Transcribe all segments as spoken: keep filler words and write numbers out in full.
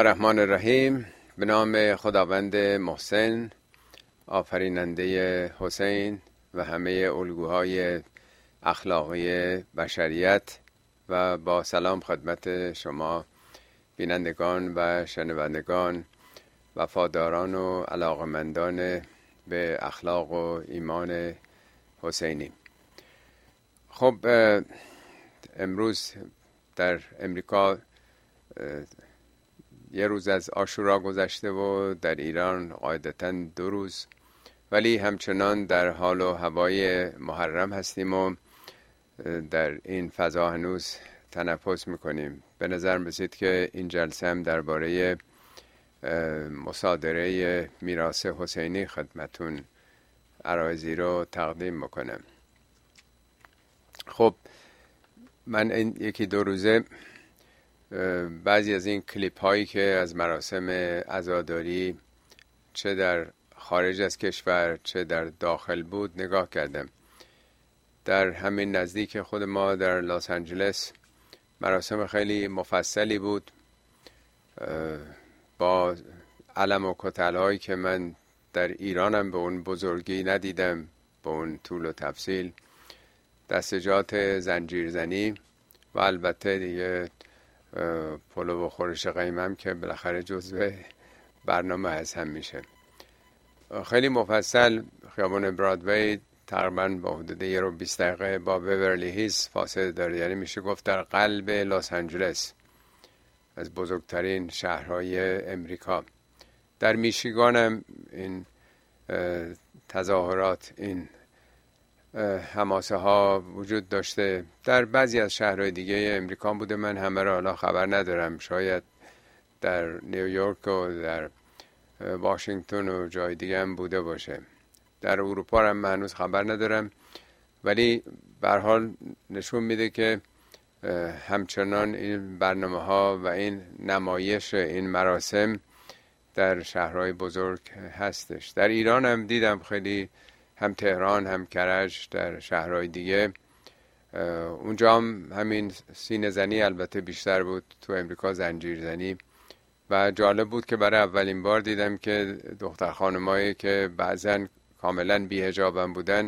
الرحمن الرحیم. به نام خداوند محسن، آفریننده حسین و همه الگوهای اخلاقی بشریت، و با سلام خدمت شما بینندگان و شنوندگان، وفاداران و علاقمندان به اخلاق و ایمان حسینی. خب امروز در امریکا یه روز از عاشورا گذشته و در ایران قاعدتاً دو روز، ولی همچنان در حال و هوای محرم هستیم و در این فضا هنوز تنفس میکنیم. به نظر می‌رسید که این جلسه هم درباره مصادره میراث حسینی خدمتون عرایضی رو تقدیم میکنم. خب من این یکی دو روزه بعضی از این کلیپ هایی که از مراسم عزاداری چه در خارج از کشور چه در داخل بود نگاه کردم. در همین نزدیک خود ما در لس آنجلس مراسم خیلی مفصلی بود با علم و کتل هایی که من در ایرانم به اون بزرگی ندیدم، به اون طول و تفصیل، دستجات زنجیرزنی و البته دیگه پلو و خورش قیمم که بالاخره جزو برنامه از هم میشه. خیلی مفصل. خیابان برادوی تقریبا با حدود یه رو بیست دقیقه با بیورلی هیلز فاصله داره، یعنی میشه گفت در قلب لس آنجلس، از بزرگترین شهرهای امریکا. در میشیگان هم این تظاهرات، این حماسه ها وجود داشته. در بعضی از شهرهای دیگه امریکا بوده، من همه را حالا خبر ندارم، شاید در نیویورک و در واشنگتن و جای دیگه هم بوده باشه. در اروپا هم من هنوز خبر ندارم، ولی به هر حال نشون میده که همچنان این برنامه ها و این نمایش این مراسم در شهرهای بزرگ هستش. در ایران هم دیدم خیلی، هم تهران هم کرج، در شهرهای دیگه. اونجا هم همین سینه زنی البته بیشتر بود، تو امریکا زنجیر زنی. و جالب بود که برای اولین بار دیدم که دختر خانمایی که بعضن کاملا بی حجاب هم بودن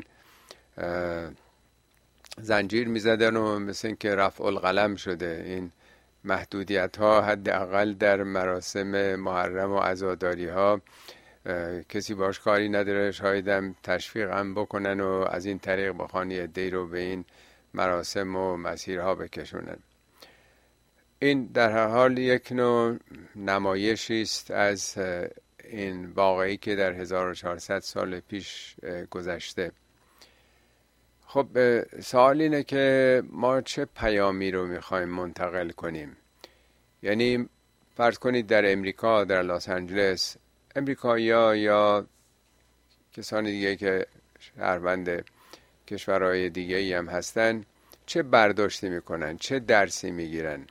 زنجیر می زدن و مثل این که رفع القلم شده. این محدودیت ها حداقل در مراسم محرم و عزاداری ها کسی باش کاری نداره، شاید هم تشویق هم بکنن و از این طریق بخوان یه عده‌ای رو به این مراسم و مسیرها بکشونن. این در هر حال یک نوع نمایشی است از این واقعی که در هزار و چهارصد سال پیش گذشته. خب سوال اینه که ما چه پیامی رو میخوایم منتقل کنیم؟ یعنی فرض کنید در امریکا، در لس آنجلس، امریکایی‌ها یا کسان دیگه که شهروند کشورهای دیگه ای هم هستن چه برداشتی میکنن، چه درسی میگیرن؟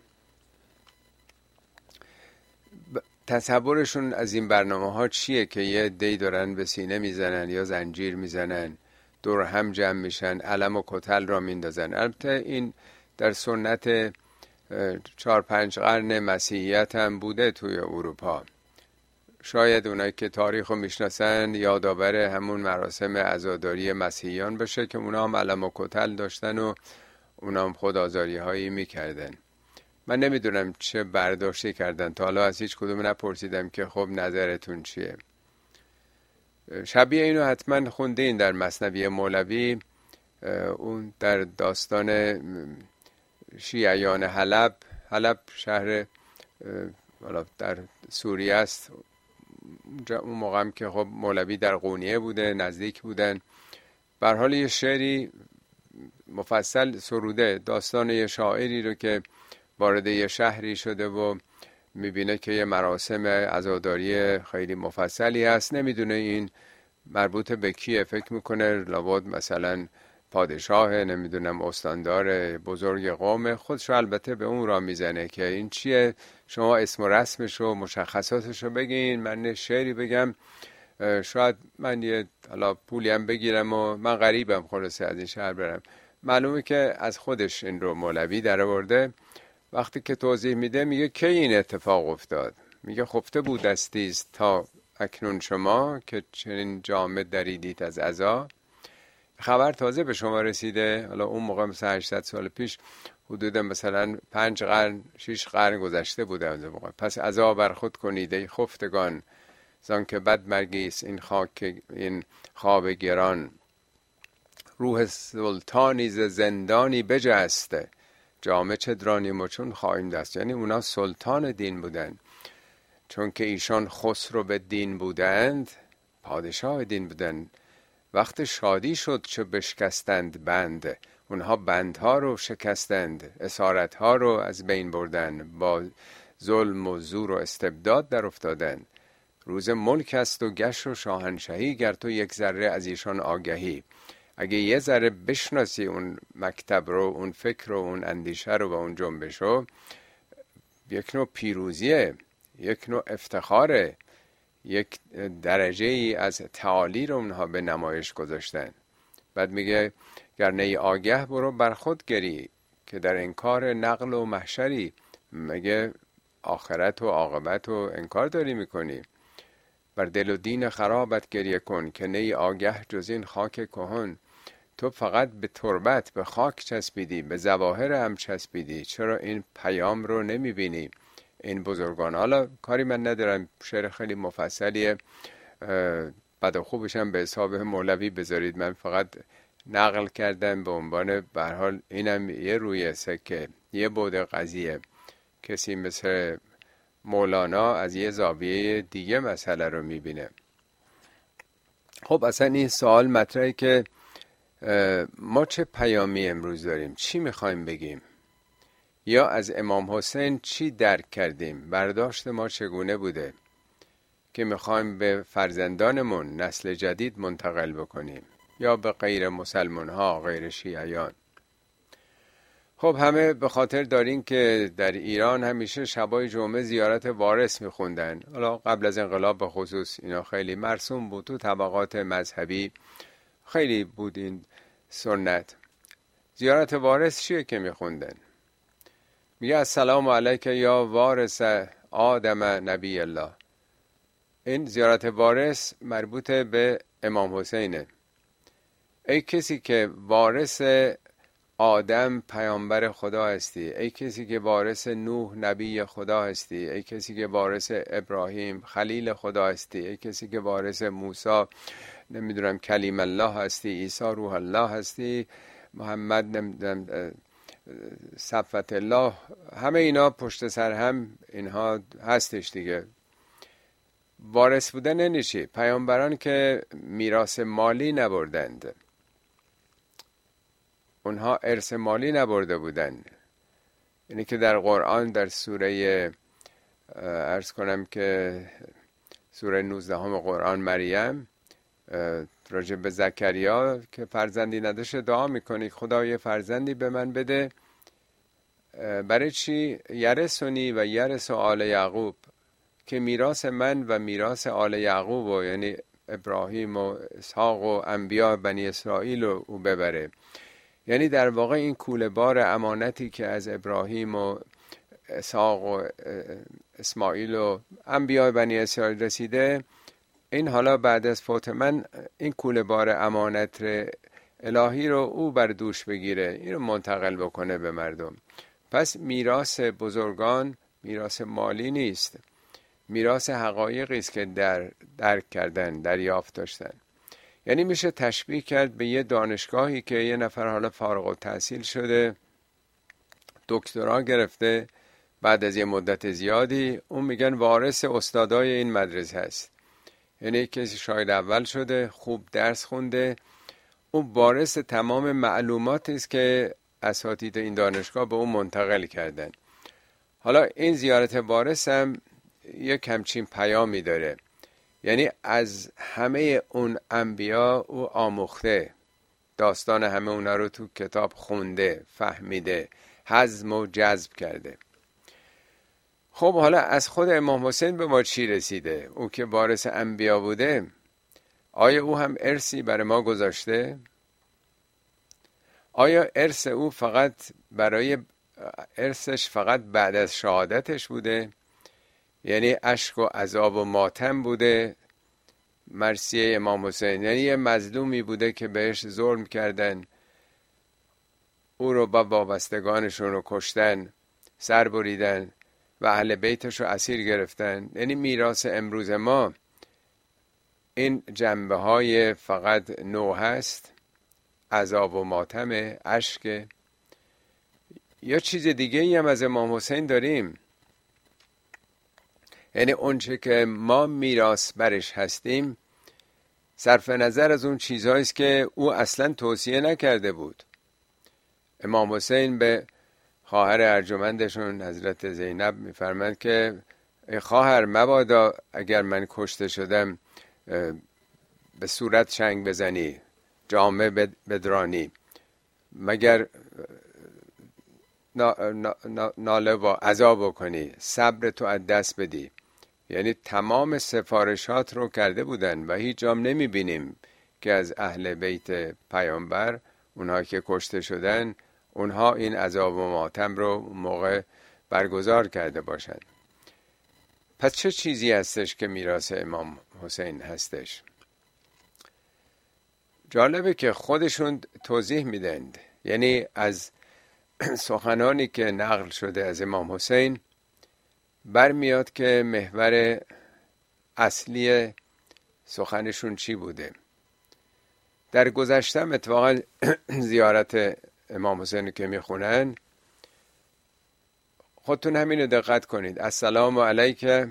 تصورشون از این برنامه ها چیه که یه عده‌ای دارن به سینه میزنن یا زنجیر میزنن، دور هم جمع میشن، علم و کتل را میندازن؟ البته این در سنت چهار پنج قرن مسیحیت هم بوده توی اروپا. شاید اونایی که تاریخ رو میشناسن یادآور همون مراسم عزاداری مسیحیان بشه که اونا هم علم و کتل داشتن و اونا هم خودآزاری هایی میکردن. من نمیدونم چه برداشتی کردن، تا حالا از هیچ کدوم نپرسیدم که خب نظرتون چیه. شبیه اینو حتما خوندین در مثنوی مولوی، اون در داستان شیعیان حلب. حلب شهر در سوریه است. اون موقع هم که خب مولوی در قونیه بوده، نزدیک بودن. به هر حال یه شعری مفصل سروده، داستان یه شاعری رو که وارد یه شهری شده و میبینه که یه مراسم عزاداری خیلی مفصلی هست، نمیدونه این مربوط به کیه، فکر میکنه لابد مثلا پادشاه، نمیدونم استاندار بزرگ قوم، خودشو البته به اون را میزنه که این چیه، شما اسم و رسمشو مشخصاتشو بگین، من شعری بگم، شاید من یه حالا پولی هم بگیرم و من غریبم خلاصه از این شهر برم. معلومه که از خودش این رو مولوی در آورده. وقتی که توضیح میده میگه کی این اتفاق افتاد، میگه خفته بودستی است تا اکنون شما که چنین جامه دریدید از عزا. خبر تازه به شما رسیده، حالا اون موقع مثلا هشتصد سال پیش حدود مثلا پنج قرن شش قرن گذشته بوده از موقع. پس عزا بر خود کنید ای خفتگان، زان که بد مرگیست این خاک این خواب گران. روح سلطانی ز زندانی بجسته، جامه چدرانیم و چون خواهیم دست. یعنی اونا سلطان دین بودن، چون که ایشان خسرو به دین بودند، پادشاه دین بودند. وقت شادی شد چه بشکستند بند، اونها بندها رو شکستند، اسارتها رو از بین بردن، با ظلم و زور و استبداد در افتادند. روز ملک است و گشت و شاهنشهی، گر تو یک ذره از ایشان آگهی. اگه یه ذره بشناسی اون مکتب رو، اون فکر رو، اون اندیشه رو و اون جنبش رو، یک نوع پیروزیه، یک نوع افتخاره، یک درجه ای از تعالی رو اونها به نمایش گذاشتن. بعد میگه گر نی آگه برو بر خود گری، که در انکار نقل و محشری. میگه آخرت و عاقبت و انکار داری میکنی. بر دل و دین خرابت گریه کن، که نی آگه جز این خاک کهن. تو فقط به تربت، به خاک چسبیدی، به ظواهر هم چسبیدی، چرا این پیام رو نمیبینی؟ این بزرگان، حالا کاری من ندارم، شعر خیلی مفصلیه، بد و خوبش هم به حساب مولوی بذارید، من فقط نقل کردم به عنوان به هر حال اینم یه روی سکه، یه بعد قضیه. کسی مثل مولانا از یه زاویه دیگه مسئله رو میبینه. خب اصلا این سوال مطرحه که ما چه پیامی امروز داریم، چی میخوایم بگیم، یا از امام حسین چی درک کردیم، برداشت ما چگونه بوده که میخوایم به فرزندانمون نسل جدید منتقل بکنیم، یا به غیر مسلمان ها، غیر شیعیان. خب همه به خاطر دارین که در ایران همیشه شبای جمعه زیارت وارث میخوندن. حالا قبل از انقلاب به خصوص اینا خیلی مرسوم بود، تو طبقات مذهبی خیلی بود این سنت. زیارت وارث چیه که میخوندن؟ میگه السلام علیک یا وارث آدم نبی الله. این زیارت وارث مربوط به امام حسینه. ای کسی که وارث آدم پیامبر خدا هستی، ای کسی که وارث نوح نبی خدا هستی، ای کسی که وارث ابراهیم خلیل خدا هستی، ای کسی که وارث موسی نمیدونم کلیم الله هستی، عیسی روح الله هستی، محمد نمیدونم صفوت الله، همه اینا پشت سر هم اینها هستش دیگه. وارث بودن یعنی چی؟ پیامبران که میراث مالی نبردند، اونها ارث مالی نبرده بودند. یعنی که در قرآن در سوره عرض کنم که سوره نوزده هم قرآن مریم راجع به زکریا که فرزندی نداشته دعا میکنی خدا یه فرزندی به من بده. برای چی؟ یرثنی و یرث آل یعقوب، که میراث من و میراث آل یعقوب و یعنی ابراهیم و اسحاق و انبیاء بنی اسرائیل رو او ببره. یعنی در واقع این کوله بار امانتی که از ابراهیم و اسحاق و اسماعیل و انبیاء بنی اسرائیل رسیده، این حالا بعد از فوت من این کوله بار امانت الهی رو او بر دوش بگیره، این رو منتقل بکنه به مردم. پس میراث بزرگان میراث مالی نیست، میراث حقایقی است که در درک کردن، دریافت داشتن. یعنی میشه تشبیه کرد به یه دانشگاهی که یه نفر حالا فارغ التحصیل شده، دکترا گرفته، بعد از یه مدت زیادی اون میگن وارث استادای این مدرسه هست. یعنی کسی شاید اول شده، خوب درس خونده، اون وارث تمام معلوماتی است که اساتید این دانشگاه به اون منتقل کردن. حالا این زیارت وارث هم یک همچین پیامی داره، یعنی از همه اون انبیا او آموخته، داستان همه اونا رو تو کتاب خونده، فهمیده، هضم و جذب کرده. خب حالا از خود امام حسین به ما چی رسیده؟ او که وارث انبیا بوده، آیا او هم ارثی برای ما گذاشته؟ آیا ارث او فقط برای ارثش فقط بعد از شهادتش بوده؟ یعنی اشک و عذاب و ماتم بوده مرثیه امام حسین، یعنی یه مظلومی بوده که بهش ظلم کردن، او رو با وابستگانشون رو کشتن، سر بریدن و اهل بیتش رو اسیر گرفتن. یعنی میراث امروز ما این جنبه های فقط نو هست، عذاب و ماتم، اشک. یا چیز دیگه ای هم از امام حسین داریم، یعنی اونچه که ما میراث برش هستیم صرف نظر از اون چیزهاییست که او اصلا توصیه نکرده بود. امام حسین به خواهر ارجمندشون حضرت زینب میفرمند که ای خواهر، مبادا اگر من کشته شدم به صورت چنگ بزنی، جامه بدرانی، مگر ناله و عذاب کنی، صبر تو از دست بدی. یعنی تمام سفارشات رو کرده بودن و هیچ جام نمی بینیم که از اهل بیت پیامبر، اونها که کشته شدن، اونها این عذاب و ماتم رو موقع برگزار کرده باشند. پس چه چیزی هستش که میراث امام حسین هستش؟ جالبه که خودشون توضیح میدند. یعنی از سخنانی که نقل شده از امام حسین برمیاد که محور اصلی سخنشون چی بوده. در گذشتم اتفاقا زیارت امام حسین که میخونن، خودتون همینو دقت کنید، السلام علیک،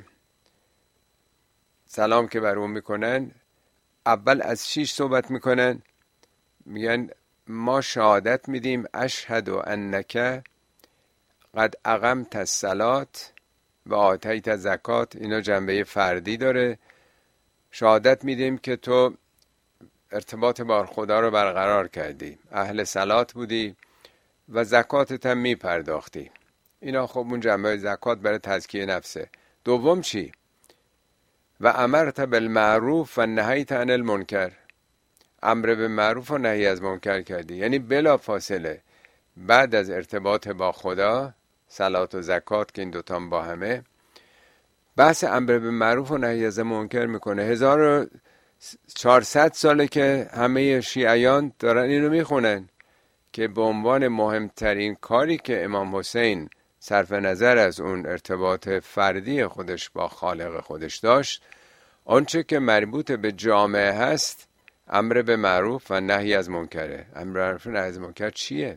سلام که بر اون میکنن، اول از چیش صحبت میکنن؟ میگن ما شهادت میدیم اشهد انک قد اقمت الصلاة و آتیت زکات. اینا جنبه فردی داره. شهادت میدیم که تو ارتباط با خدا رو برقرار کردی، اهل صلات بودی و زکاتت هم میپرداختی. اینا خب اون جنبه زکات برای تزکیه نفسه. دوم چی؟ و امرت بالمعروف و نهیت عن المنکر، امر به معروف و نهی از منکر کردی. یعنی بلا فاصله بعد از ارتباط با خدا، صلات و زکات که این دوتا با همه، بحث امر به معروف و نهی از منکر میکنه. هزار و چهارصد ساله که همه شیعیان دارن اینو میخونن که به عنوان مهمترین کاری که امام حسین صرف نظر از اون ارتباط فردی خودش با خالق خودش داشت، آنچه که مربوط به جامعه هست امر به معروف و نهی از منکره. امر به معروف و نهی از منکر چیه؟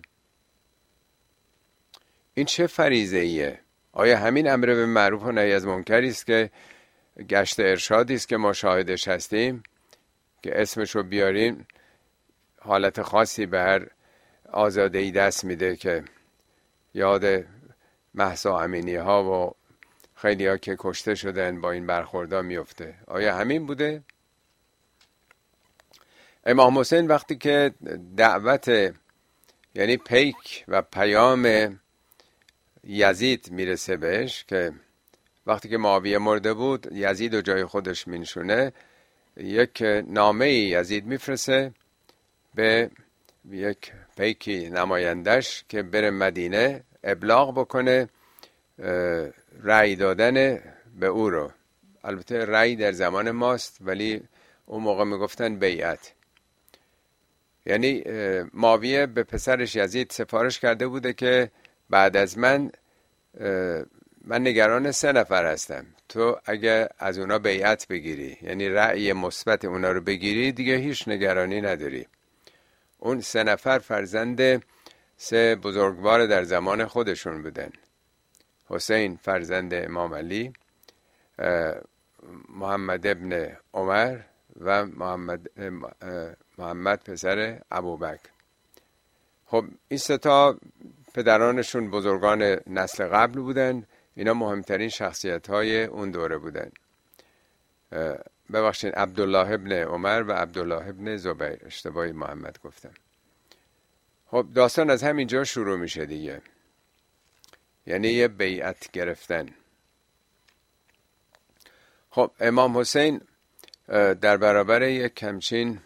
این چه فریضه ایه؟ آیا همین امر به معروف و نهی از منکری است که گشت ارشادی است که ما شاهدش هستیم، که اسمشو بیاریم حالت خاصی به هر آزاده‌ای دست میده که یاد مهسا امینی ها و خیلی ها که کشته شدن با این برخوردها میفته؟ آیا همین بوده؟ امام حسین وقتی که دعوت، یعنی پیک و پیام یزید میرسه بهش، که وقتی که معاویه مرده بود یزید و جای خودش مینشونه، یک نامه یزید میفرسه به یک پیکی نمایندش که بره مدینه ابلاغ بکنه رأی دادن به او رو. البته رأی در زمان ماست، ولی اون موقع میگفتن بیعت. یعنی معاویه به پسرش یزید سفارش کرده بوده که بعد از من من نگران سه نفر هستم، تو اگه از اونا بیعت بگیری، یعنی رأی مثبت اونا رو بگیری، دیگه هیچ نگرانی نداری. اون سه نفر فرزند سه بزرگوار در زمان خودشون بودن: حسین فرزند امام علی، محمد ابن عمر و محمد محمد پسر ابوبکر. خب این سه تا پدرانشون بزرگان نسل قبل بودن. اینا مهمترین شخصیت های اون دوره بودن. ببخشید، عبدالله ابن عمر و عبدالله ابن زبیر، اشتباهی محمد گفتم. خب داستان از همینجا شروع میشه دیگه، یعنی یه بیعت گرفتن. خب امام حسین در برابر یک کمچین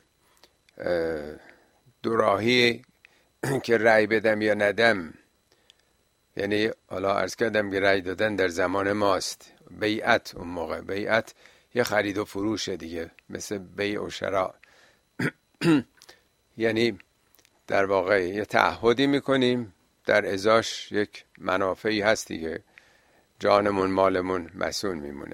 دوراهی که رأی بدم یا ندم، یعنی حالا عرض کردم که رأی دادن در زمان ماست، بیعت. اون موقع بیعت یه خرید و فروشه دیگه، مثل بیع و شراء. یعنی در واقع یه تعهدی میکنیم، در ازاش یک منافعی هست دیگه، جانمون مالمون مسئول میمونه.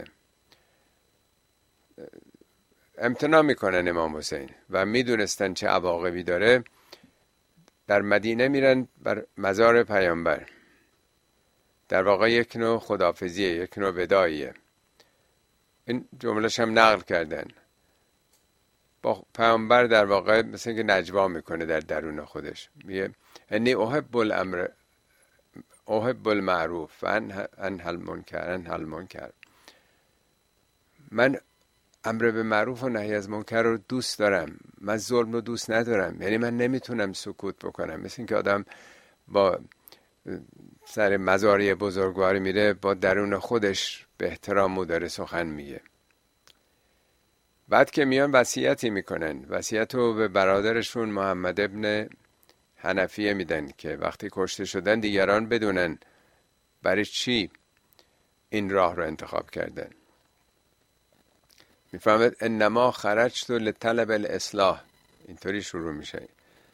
امتناع میکنن امام حسین و میدونستن چه عواقبی داره. در مدینه میرن بر مزار پیامبر، در واقع یک نوع خداحافظیه، یک نوع وداعیه. این جملهش هم نقل کردن. با پیامبر در واقع مثل اینکه نجوا میکنه در درون خودش، میگه انی احب الامر احب المعروف و انهی المنکر انهی المنکر. من امر به معروف و نهی از منکر رو دوست دارم، من ظلم رو دوست ندارم. یعنی من نمیتونم سکوت بکنم. مثل اینکه آدم با سر مزاری بزرگواری میره، با درون خودش به احترام داره سخن میگه. بعد که میان وصیتی میکنن، وصیت رو به برادرشون محمد ابن حنفیه میدن که وقتی کشته شدن دیگران بدونن برای چی این راه رو انتخاب کردن. میفهمد انما خرجت لطلب الاصلاح، اینطوری شروع میشه.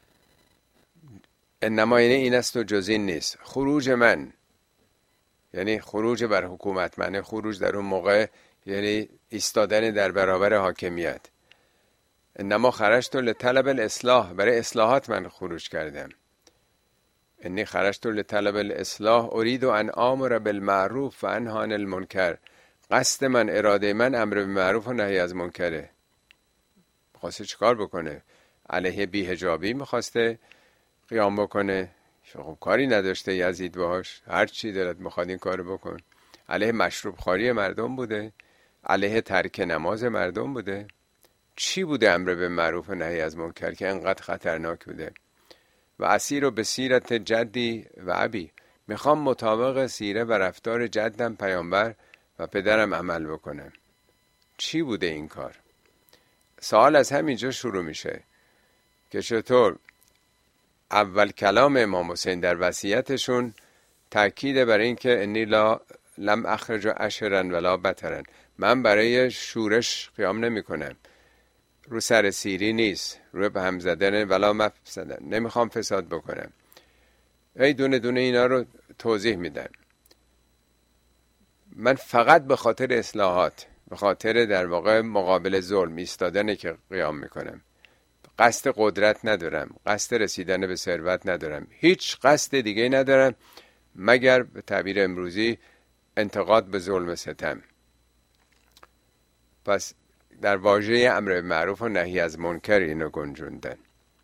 انما یعنی این است و جز این نیست. خروج من یعنی خروج بر حکومت، معنی خروج در اون موقع یعنی ایستادن در برابر حاکمیت. انما خرجت لطلب الاصلاح، برای اصلاحات من خروج کردم. انی خرجت لطلب الاصلاح اريد ان آمر بالمعروف و انهی عن المنکر. قصد من، اراده من امر به معروف و نهی از منکره. میخواسته چیکار بکنه؟ علیه بی حجابی میخواسته قیام بکنه، خب کاری نداشته یزید باهاش، هر چی دلت میخواد این کارو بکن. علیه مشروب خواری مردم بوده، علیه ترک نماز مردم بوده. چی بوده امر به معروف و نهی از منکر که انقدر خطرناک بوده؟ و اسیر به سیرت جدی و ابی، میخوام مطابق سیره و رفتار جدم پیامبر و پدرم عمل بکنم. چی بوده این کار؟ سوال از همینجا شروع میشه که چطور اول کلام امام حسین در وصیتشون تأکید بر این که انی لا لم اخرج اشرا ولا بطرا، من برای شورش قیام نمی کنم، رو سر سیری نیست، رو به هم زدن ولا مفسدن، نمیخوام فساد بکنم. ای دونه دونه اینا رو توضیح میدن. من فقط به خاطر اصلاحات، به خاطر در واقع مقابل ظلم ایستادن که قیام میکنم. قصد قدرت ندارم، قصد رسیدن به ثروت ندارم، هیچ قصد دیگه ندارم مگر به تعبیر امروزی انتقاد به ظلم ستم. پس در واژه امر معروف و نهی از منکر اینو گنجوندن.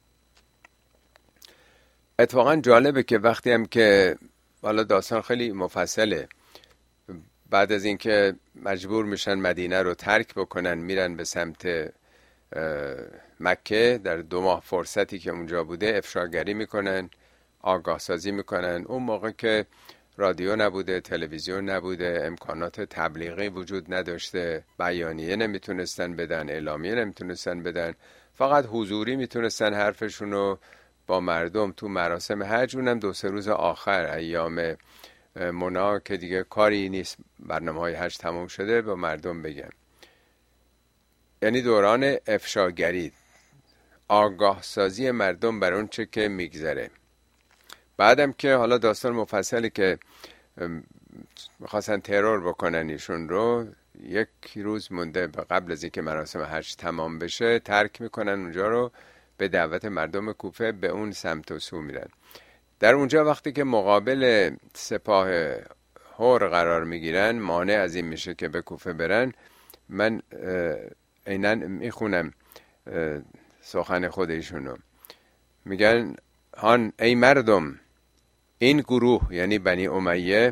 اتفاقا جالبه که وقتی هم که والا داستان خیلی مفصله، بعد از اینکه مجبور میشن مدینه رو ترک بکنن میرن به سمت مکه، در دو ماه فرصتی که اونجا بوده افشاگری میکنن، آگاه سازی میکنن. اون موقع که رادیو نبوده، تلویزیون نبوده، امکانات تبلیغی وجود نداشته، بیانیه نمیتونستن بدن، اعلامیه نمیتونستن بدن، فقط حضوری میتونستن حرفشون رو با مردم تو مراسم حج، اونم دو سه روز آخر ایام منا که دیگه کاری نیست، برنامه های حج تمام شده، با مردم بگن. یعنی دوران افشاگری، آگاه سازی مردم بر اون چه که میگذره. بعدم که حالا داستان مفصلی که میخواستن ترور بکنن ایشون رو، یک روز مونده قبل از اینکه مراسم حج تمام بشه ترک میکنن اونجا رو، به دعوت مردم کوفه به اون سمت و سو میرن. در اونجا وقتی که مقابل سپاه هور قرار میگیرن، مانع از این میشه که به کوفه برن. من عیناً میخونم سخن خودشونو. میگن هان ای مردم، این گروه یعنی بنی امیه،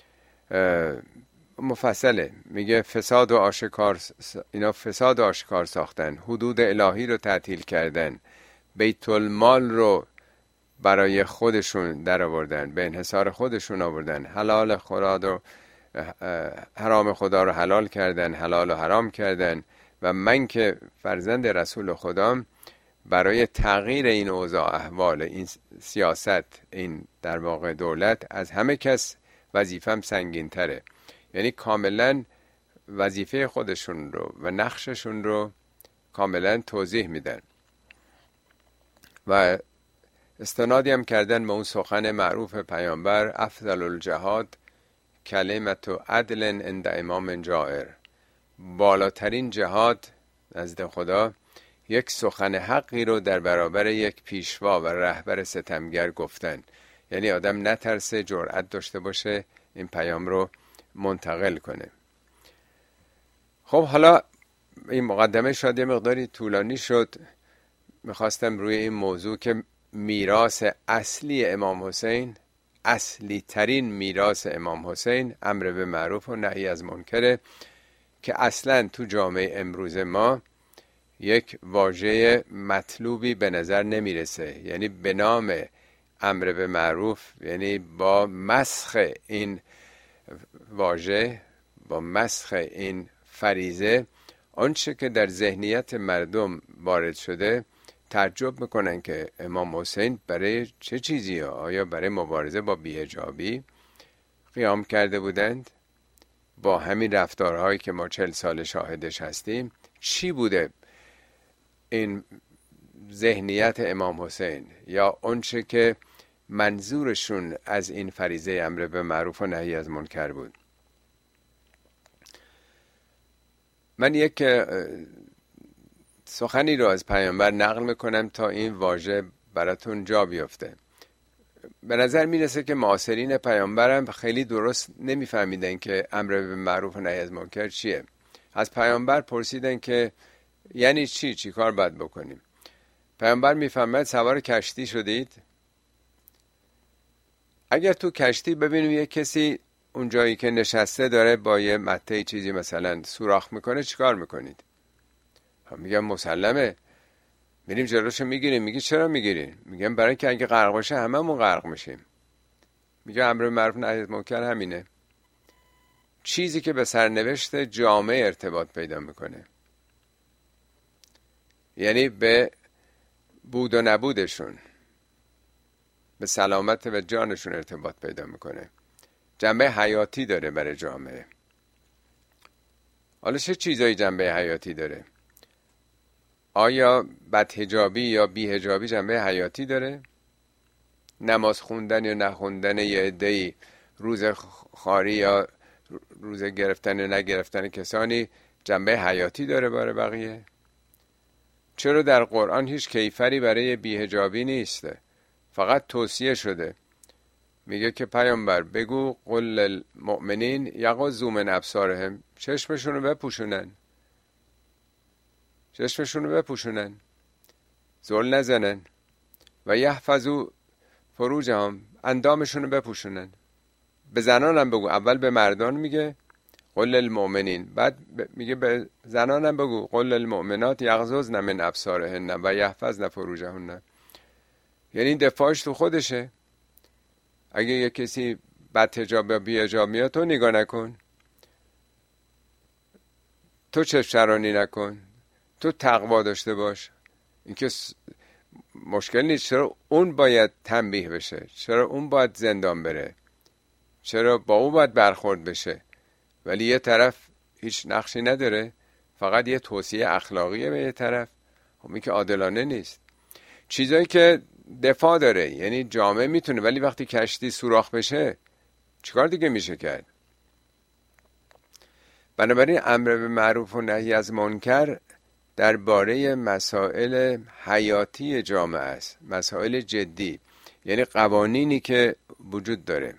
مفصله، میگه فساد و آشکار، اینا فساد و آشکار ساختن، حدود الهی رو تعطیل کردن، بیت المال رو برای خودشون در آوردن، به انحصار خودشون آوردن، حلال خدا رو حرام خدا رو حلال کردن، حلال و حرام کردن. و من که فرزند رسول خدام برای تغییر این اوضاع احوال، این سیاست، این در واقع دولت، از همه کس وظیفم سنگین تره. یعنی کاملا وظیفه خودشون رو و نقششون رو کاملا توضیح میدن و استنادی هم کردن به اون سخن معروف پیامبر افضل الجهاد کلمت و عدل عند امام جائر. بالاترین جهاد نزد خدا یک سخن حقی رو در برابر یک پیشوا و رهبر ستمگر گفتن. یعنی آدم نترسه، جرأت داشته باشه این پیام رو منتقل کنه. خب حالا این مقدمه شاید یه مقداری طولانی شد. میخواستم روی این موضوع که میراث اصلی امام حسین، اصلی ترین میراث امام حسین امر به معروف و نهی از منکره که اصلا تو جامعه امروز ما یک واژه مطلوبی به نظر نمیرسه. یعنی به نام امر به معروف، یعنی با مسخ این واژه، با مسخ این فریضه، آنچه که در ذهنیت مردم وارد شده تعجب میکنن که امام حسین برای چه چیزی، آیا برای مبارزه با بی‌حجابی قیام کرده بودند؟ با همین رفتارهایی که ما چل سال شاهدش هستیم چی بوده این ذهنیت امام حسین یا آنچه که منظورشون از این فریضه امر به معروف و نهی از منکر بود؟ من یک سخنی رو از پیامبر نقل میکنم تا این واژه براتون جا بیفته. به نظر میرسه که معاصرین پیامبرم خیلی درست نمیفهمیدن که امر به معروف و نهی از منکر چیه. از پیامبر پرسیدن که یعنی چی، چی کار باید بکنیم؟ پیامبر میفهمد سوار کشتی شدید؟ اگر تو کشتی ببینیم یک کسی اون جایی که نشسته داره با یه مته چیزی مثلا سوراخ میکنه، چیکار میکنید؟ میگم مسلمه، میریم جلوشو میگیریم. میگه چرا میگیرین؟ میگم برای که اگه غرق باشه هممون غرق میشیم. میگه امر به معروف نهی از منکر همینه، چیزی که به سرنوشت جامعه ارتباط پیدا میکنه، یعنی به بود و نبودشون، به سلامت و جانشون ارتباط پیدا میکنه، جنبه حیاتی داره برای جامعه. حالا چه چیزایی جنبه حیاتی داره؟ آیا بدحجابی یا بی‌حجابی جنبه حیاتی داره؟ نماز خوندن یا نخوندن یه عده‌ای، روز خاری یا روز گرفتن یا نگرفتن کسانی جنبه حیاتی داره برای بقیه؟ چرا در قرآن هیچ کیفری برای بی‌حجابی نیست؟ فقط توصیه شده. میگه که پیامبر بگو قل للمؤمنین یغضوا من ابصارهم، چشمشون رو بپوشونن، چشمشون رو بپوشونن، زل نزنن، و یحفظوا فروجهم، اندامشون رو بپوشونن. به زنانم بگو، اول به مردان میگه قل للمؤمنین، بعد میگه به زنانم بگو قل للمؤمنات یغضضن من ابصارهن و یحفظن فروجهن. یعنی دفاعش تو خودشه. اگه یه کسی بد حجاب یا بی حجاب میاد، تو نگاه نکن، تو چشم‌چرانی نکن، تو تقوا داشته باش. این که مشکل نیست. چرا اون باید تنبیه بشه؟ چرا اون باید زندان بره؟ چرا با اون باید برخورد بشه؟ ولی یه طرف هیچ نقشی نداره، فقط یه توصیه اخلاقیه به یه طرف. خب این که عادلانه نیست. چیزایی که دفاع داره، یعنی جامعه میتونه، ولی وقتی کشتی سوراخ بشه چیکار دیگه میشه کرد؟ بنابراین امر به معروف و نهی از منکر درباره مسائل حیاتی جامعه است، مسائل جدی، یعنی قوانینی که وجود داره.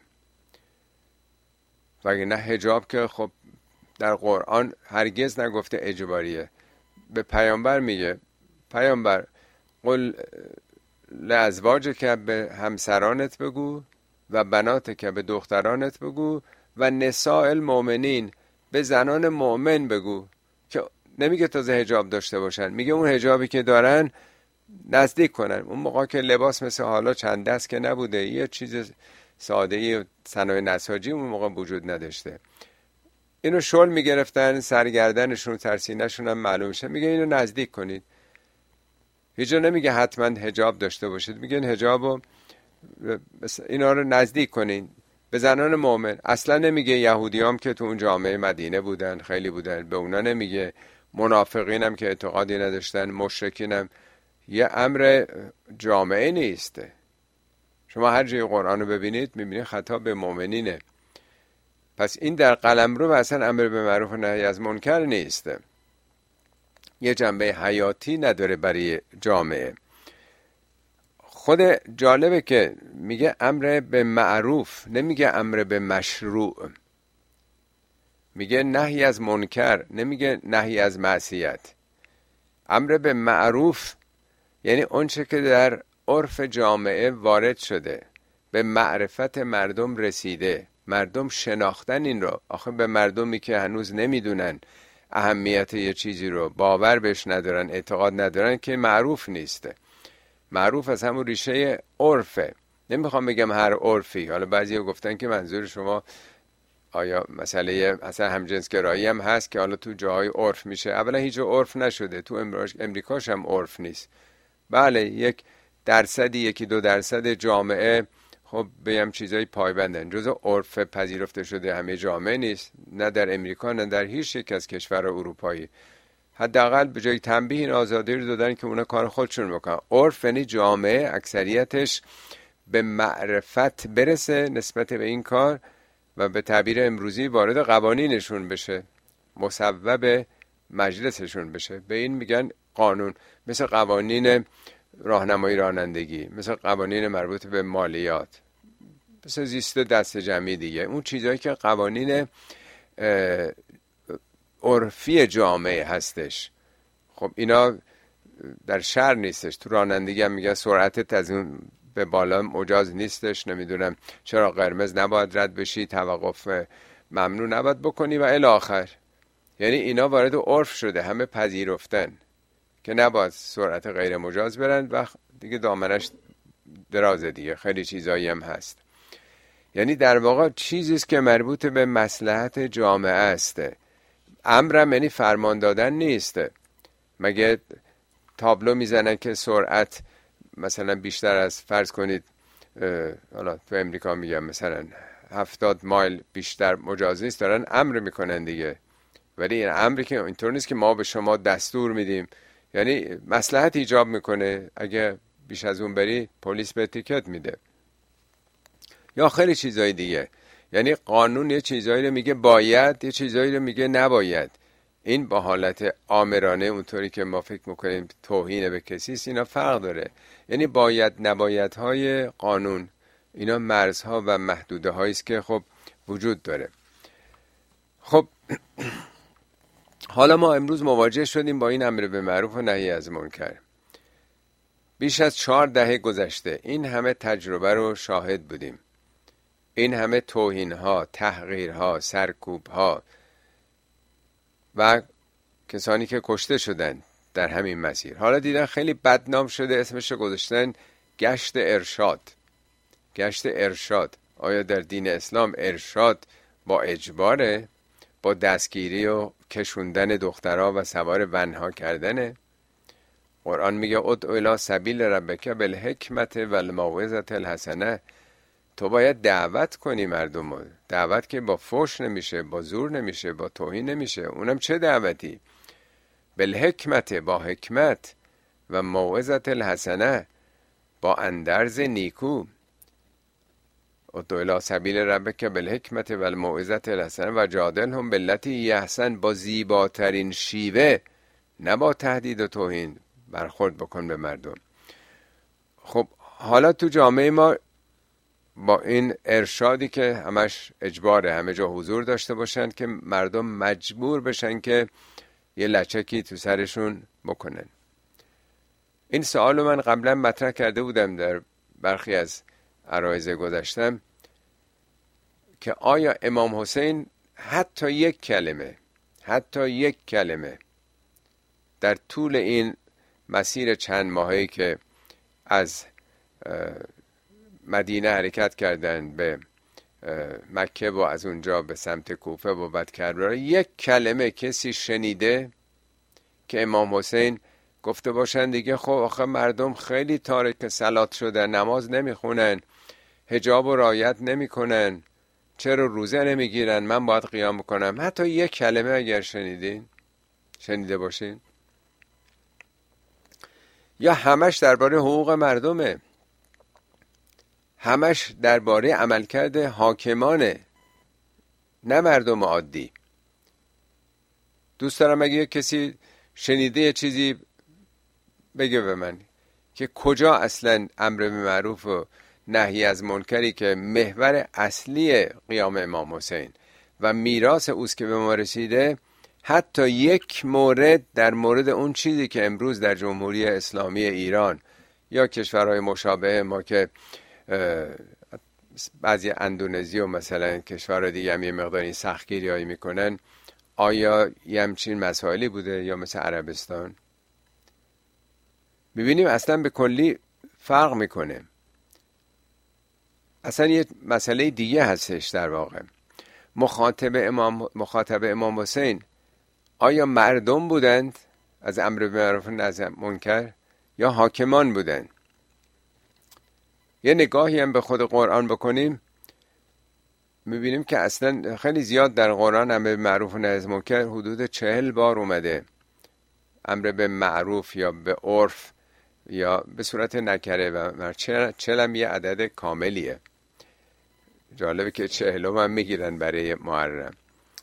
وگرنه حجاب که خب در قرآن هرگز نگفته اجباریه. به پیامبر میگه پیامبر قل لازواجک که به همسرانت بگو و بنات که به دخترانت بگو و نساء المؤمنین، به زنان مؤمن بگو. که نمیگه تازه حجاب داشته باشن، میگه اون حجابی که دارن نزدیک کنن. اون موقع که لباس مثل حالا چند دست که نبوده، یه چیز ساده‌ای صنایع نساجی اون موقع وجود نداشته. اینو شل میگرفتن سرگردنشون، ترسینه‌شون هم معلوم شه، میگه اینو نزدیک کنید. هیچ جا نمیگه حتما حجاب داشته باشید، میگن حجابو اینا رو نزدیک کنین. به زنان مؤمن. اصلا نمیگه یهودیام که تو اون جامعه مدینه بودن خیلی بودن، به اونا نمیگه. منافقین هم که اعتقادی نداشتن، مشرکین هم. یه امر جامعه نیست. شما هر جای قرآن رو ببینید میبینید خطاب به مؤمنینه. پس این در قلمرو و اصلا امر به معروف و نهی از منکر نیست، یه جنبه حیاتی نداره برای جامعه. خود جالبه که میگه امر به معروف، نمیگه امر به مشروع. میگه نهی از منکر، نمیگه نهی از معصیت. امر به معروف یعنی اونچه که در عرف جامعه وارد شده، به معرفت مردم رسیده، مردم شناختن این رو. آخه به مردمی که هنوز نمیدونن اهمیت یه چیزی رو، باور بهش ندارن، اعتقاد ندارن، که معروف نیسته. معروف از همون ریشه عرفه. نمیخوام بگم هر عرفی. حالا بعضیا گفتن که منظور شما آیا مسئله اصلا همجنسگرایی هم هست که حالا تو جاهای عرف میشه؟ اولا هیچ عرف نشده، تو امریکاش هم عرف نیست. بله یک درصدی، یکی دو درصد جامعه خب بگم چیزای پایبندن، جزء عرف پذیرفته شده همه جامعه نیست، نه در امریکا نه در هیچ یک از کشور اروپایی. حداقل به جای تنبیه این آزادی رو دادن که اونا کار خودشون بکنن. عرف یعنی جامعه اکثریتش به معرفت برسه نسبت به این کار و به تعبیر امروزی وارد قوانینشون بشه، مصوب مجلسشون بشه. به این میگن قانون. مثل قوانین راهنمایی رانندگی، مثل قوانین مربوط به مالیات، مثل زیست دست جمعی دیگه. اون چیزایی که قوانین عرفی جامعه هستش. خب اینا در شهر نیستش. تو رانندگی هم میگن سرعتت از اون به بالا مجاز نیستش، نمیدونم چرا قرمز نباید رد بشی، توقف ممنوع نباید بکنی و الی آخر. یعنی اینا وارد عرف شده، همه پذیرفتن که نباید سرعت غیر مجاز برن و دیگه دامنش درازه دیگه. خیلی چیزایی هم هست. یعنی در واقع چیزیست که مربوط به مصلحت جامعه است. امرم یعنی فرمان دادن نیست. مگه تابلو میزنن که سرعت مثلا بیشتر از فرض کنید حالا تو امریکا میگم مثلا هفتاد مایل بیشتر مجاز نیست، دارن امر میکنن دیگه. ولی این امری که اینطور نیست که ما به شما دستور میدیم، یعنی مصلحت ایجاب میکنه. اگه بیش از اون بری پلیس به تیکت میده یا خیلی چیزای دیگه. یعنی قانون یه چیزایی رو میگه باید، یه چیزایی رو میگه نباید. این با حالت آمرانه اونطوری که ما فکر میکنیم توهین به کسی است، اینا فرق داره. یعنی باید نباید های قانون، اینا مرزها و محدوده هایی است که خب وجود داره. خب حالا ما امروز مواجه شدیم با این امر به معروف و نهی از منکر. بیش از چهار دهه گذشته این همه تجربه رو شاهد بودیم. این همه توهین ها، تحقیر ها، سرکوب ها و کسانی که کشته شدن در همین مسیر. حالا دیدن خیلی بدنام شده، اسمش رو گذاشتن گشت ارشاد. گشت ارشاد. آیا در دین اسلام ارشاد با اجباره؟ با دستگیری و کشوندن دخترها و سوار ونها کردنه؟ قرآن میگه ادع الی سبیل ربک بالحکمت و الموعظة الحسنه. تو باید دعوت کنی مردم رو. دعوت که با فحش نمیشه، با زور نمیشه، با توهین نمیشه. اونم چه دعوتی؟ بالحکمت، با حکمت، و موعظة الحسنه، با اندرز نیکو. ادع الی سبیل ربک بالحکمت و الموعظة الحسنه و جادلهم بالتی هی احسن، با زیباترین شیوه، نه با تهدید و توهین برخورد بکن به مردم. خب حالا تو جامعه ما با این ارشادی که همش اجباره، همه جا حضور داشته باشن که مردم مجبور بشن که یه لچکی تو سرشون بکنن. این سوالو من قبلا مطرح کرده بودم در برخی از عرایض گذشتم که آیا امام حسین حتی یک کلمه حتی یک کلمه در طول این مسیر چند ماهی که از مدینه حرکت کردن به مکه و از اونجا به سمت کوفه و بعد کربلا، یک کلمه کسی شنیده که امام حسین گفته باشن دیگه خب آخه مردم خیلی تارک صلات شدن، نماز نمیخونن، حجاب و رعایت نمیکنن، چرا روزه نمیگیرن، من باید قیام بکنم. حتی یک کلمه اگر شنیدین شنیده باشین. یا همش درباره حقوق مردمه، همش درباره عملکرد حاکمانه، نه مردم عادی. دوست دارم اگه کسی شنیده یه چیزی بگه به من که کجا اصلا امر به معروف و نهی از منکری که محور اصلی قیام امام حسین و میراث اوست که به ما رسیده، حتی یک مورد در مورد اون چیزی که امروز در جمهوری اسلامی ایران یا کشورهای مشابه ما که بعضی اندونزی و مثلا کشورهای دیگه هم یه مقداری سختگیری هایی میکنن، آیا یه همچین مسائلی بوده یا مثل عربستان؟ ببینیم اصلا به کلی فرق میکنه. اصلا یه مسئله دیگه هستش در واقع. مخاطب امام مخاطب امام حسین آیا مردم بودند از امر به معروف و نهی از منکر یا حاکمان بودند؟ یه نگاهی هم به خود قرآن بکنیم میبینیم که اصلا خیلی زیاد در قرآن امر به معروف و نهی از منکر حدود چهل بار اومده. امر به معروف یا به عرف یا به صورت نکره و چهل هم یه عدد کاملیه. جالبه که چهلم هم میگیرن برای محرم.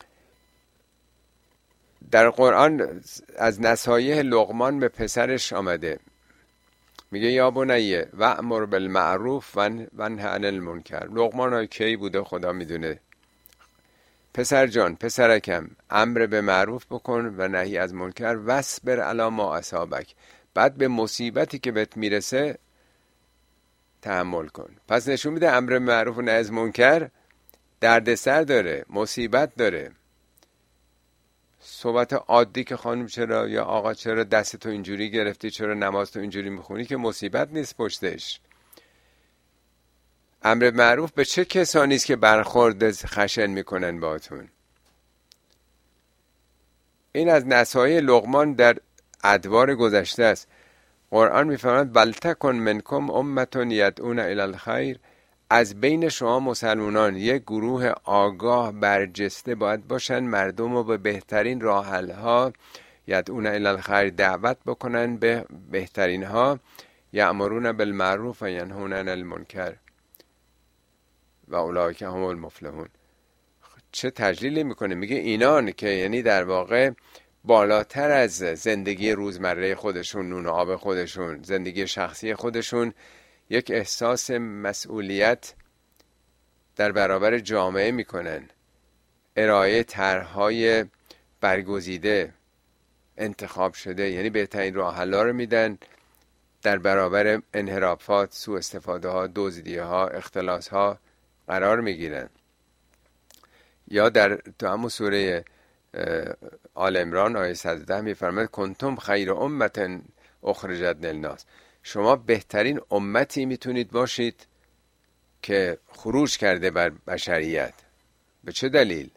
در قرآن از نصایح لقمان به پسرش آمده، میگه یا بنیه و امر بالمعروف و نهی عن المنکر. لقمان های کی بوده خدا میدونه. پسر جان، پسرکم، امر به معروف بکن و نهی از منکر، واصبر علی ما اصابک. بعد به مصیبتی که بهت میرسه تحمل کن. پس نشون میده امر به معروف و نهی از منکر دردسر داره، مصیبت داره. صحبت عادی که خانم چرا یا آقا چرا دستتو اینجوری گرفتی، چرا نمازتو اینجوری میخونی، که مصیبت نیست پشتش. امر معروف به چه کسانی است که برخورد خشن میکنن باهاتون؟ این از نصایح لقمان در ادوار گذشته است. قرآن میفرماید ولتکن منکم امة یدعون الی الخیر. از بین شما مسلمانان یک گروه آگاه برجسته باید باشن، مردم رو به بهترین راه حل ها یدعون الی الخیر دعوت بکنن، به بهترین ها، یأمرون بالمعروف و ینهون عن المنکر و اولئک هم المفلحون. چه تجلیلی میکنه؟ میگه اینان که یعنی در واقع بالاتر از زندگی روزمره خودشون، نون و آب خودشون، زندگی شخصی خودشون، یک احساس مسئولیت در برابر جامعه میکنن. ارائه طرح‌های برگزیده انتخاب شده، یعنی بهترین راه حل‌ها رو میدن، در برابر انحرافات، سوء استفاده ها، دزدی ها، اختلاس ها قرار میگیرن. یا در تو همون سوره آل عمران آیه صد و ده میفرماید کنتم خیر امة اخرجت للناس. شما بهترین امتی میتونید باشید که خروج کرده بر بشریت. به چه دلیل؟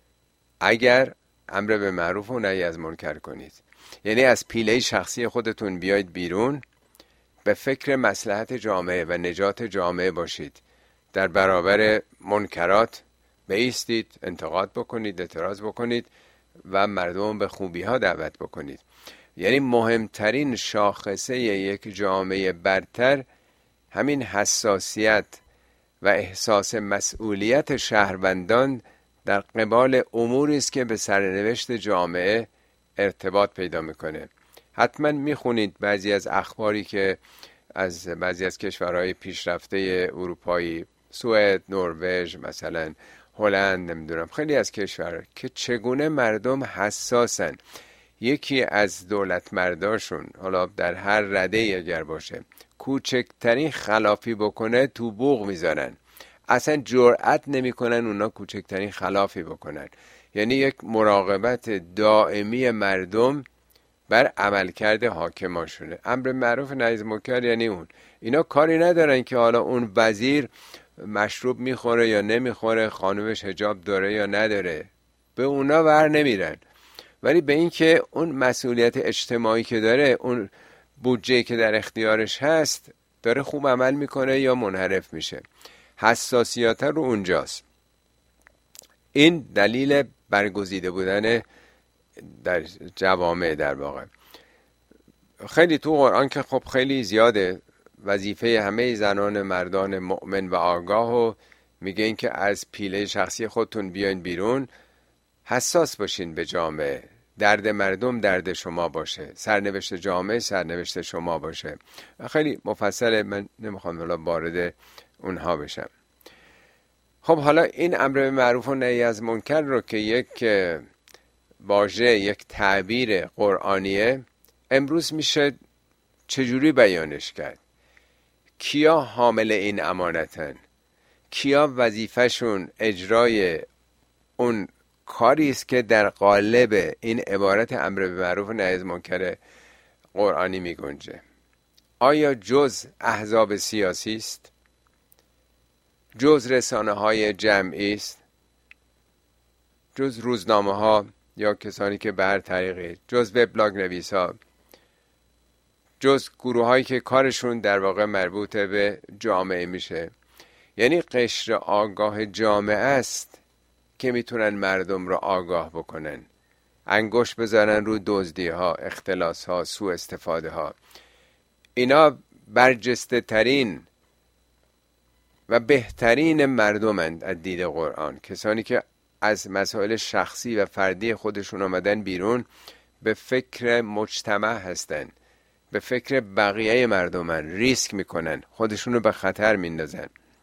اگر امر به معروف و نهی از منکر کنید، یعنی از پیله شخصی خودتون بیاید بیرون، به فکر مصلحت جامعه و نجات جامعه باشید، در برابر منکرات بایستید، انتقاد بکنید، اعتراض بکنید و مردم به خوبی ها دعوت بکنید. یعنی مهمترین شاخصه یک جامعه برتر همین حساسیت و احساس مسئولیت شهروندان در قبال اموری است که به سرنوشت جامعه ارتباط پیدا میکنه. حتما میخونید بعضی از اخباری که از بعضی از کشورهای پیشرفته اروپایی، سوئد، نروژ، مثلا هلند، نمیدونم خیلی از کشورها، که چگونه مردم حساسن. یکی از دولت مرداشون، حالا در هر رده اگر باشه، کوچکترین خلافی بکنه تو بوق میذارن، اصلا جرأت نمیکنن اونا کوچکترین خلافی بکنن. یعنی یک مراقبت دائمی مردم بر عملکرد حاکماشونه. امر معروف نهی از منکر یعنی اون. اینا کاری ندارن که حالا اون وزیر مشروب میخوره یا نمیخوره، خانومش حجاب داره یا نداره، به اونا ور نمیرن. ولی به این که اون مسئولیت اجتماعی که داره، اون بودجه که در اختیارش هست، داره خوب عمل میکنه یا منحرف میشه. حساسیت رو اونجاست. این دلیل برگزیده بودن در جوامع در واقع. خیلی تو قرآن که خب خیلی زیاده وظیفه همه زنان مردان مؤمن و آگاه و میگه این که از پیله شخصی خودتون بیاین بیرون، حساس باشین به جامعه، درد مردم درد شما باشه، سرنوشت جامعه سرنوشت شما باشه. خیلی مفصله، من نمیخوام حالا وارد اونها بشم. خب حالا این امر به معروف و نهی از منکر رو که یک واژه، یک تعبیر قرآنیه، امروز میشه چجوری بیانش کرد؟ کیا حامل این امانتن؟ کیا وظیفه‌شون اجرای اون کاری است که در قالب این عبارت امر به معروف و نهی از منکر قرآنی میگنجه؟ آیا جز احزاب سیاسی است؟ جز رسانه های جمعی است؟ جز روزنامه ها یا کسانی که به هر طریقی، جز وبلاگ نویس ها، جز گروه هایی که کارشون در واقع مربوط به جامعه میشه؟ یعنی قشر آگاه جامعه است که میتونن مردم رو آگاه بکنن، انگشت بزنن رو دزدی ها، اختلاس ها، سوء استفاده ها. اینا برجسته ترین و بهترین مردمند از دید قرآن، کسانی که از مسائل شخصی و فردی خودشون آمدن بیرون، به فکر مجتمع هستن، به فکر بقیه مردمن، ریسک میکنن، خودشون رو به خطر میندازن.